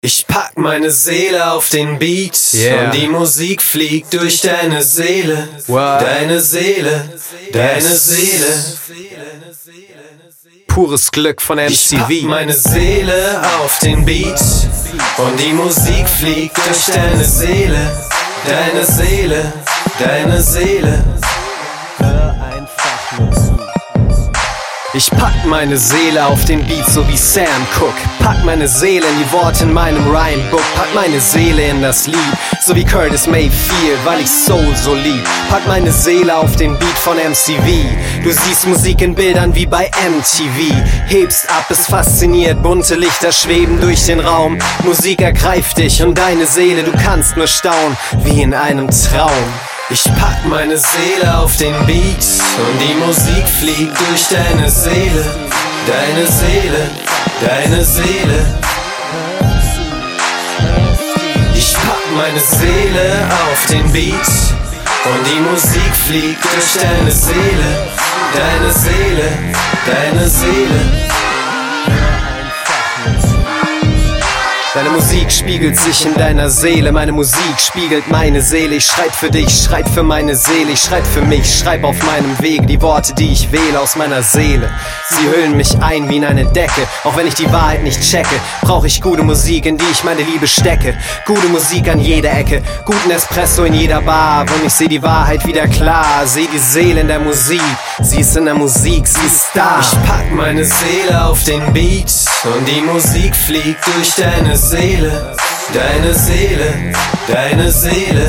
Ich pack meine Seele auf den Beat und die Musik fliegt durch deine Seele. Deine Seele, deine Seele. Pures Glück von MCV. Ich pack meine Seele auf den Beat und die Musik fliegt durch deine Seele. Deine Seele, deine Seele. Hör einfach nur zu. Ich pack meine Seele auf den Beat, so wie Sam Cooke. Pack meine Seele in die Worte in meinem Rhymebook. Pack meine Seele in das Lied, so wie Curtis Mayfield, weil ich Soul so lieb. Pack meine Seele auf den Beat von MCV. Du siehst Musik in Bildern wie bei MTV. Hebst ab, es fasziniert, bunte Lichter schweben durch den Raum. Musik ergreift dich und deine Seele, du kannst nur staunen, wie in einem Traum. Ich pack meine Seele auf den Beat und die Musik fliegt durch deine Seele. Deine Seele, deine Seele. Ich pack meine Seele auf den Beat und die Musik fliegt durch deine Seele. Deine Seele, deine Seele. Deine Musik spiegelt sich in deiner Seele, meine Musik spiegelt meine Seele. Ich schreib für dich, schreib für meine Seele, ich schreib für mich, schreib auf meinem Weg die Worte, die ich wähle aus meiner Seele. Sie hüllen mich ein wie in eine Decke, auch wenn ich die Wahrheit nicht checke, brauche ich gute Musik, in die ich meine Liebe stecke. Gute Musik an jeder Ecke, guten Espresso in jeder Bar, und ich seh die Wahrheit wieder klar, seh die Seele in der Musik, sie ist in der Musik, sie ist da. Ich pack meine Seele auf den Beat und die Musik fliegt durch deine Seele, deine Seele, deine Seele.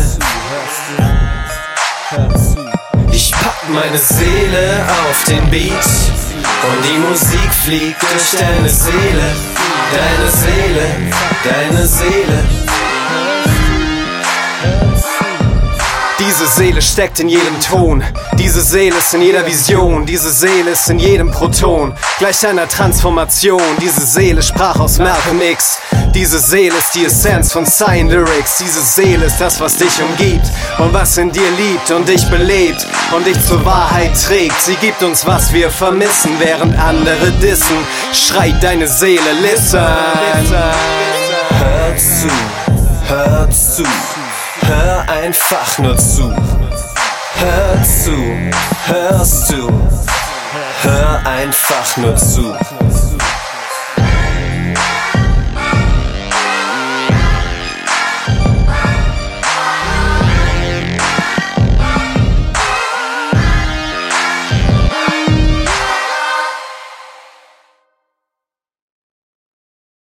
Ich pack meine Seele auf den Beat und die Musik fliegt durch deine Seele, deine Seele, deine Seele. Diese Seele steckt in jedem Ton, diese Seele ist in jeder Vision, diese Seele ist in jedem Proton, gleich einer Transformation. Diese Seele sprach aus Malcolm X, diese Seele ist die Essenz von Sign Lyrics. Diese Seele ist das, was dich umgibt und was in dir liebt und dich belebt und dich zur Wahrheit trägt. Sie gibt uns, was wir vermissen, während andere dissen. Schreit deine Seele, listen. Hör zu, hör zu. Hör einfach nur zu. Hör zu, hörst du. Hör einfach nur zu.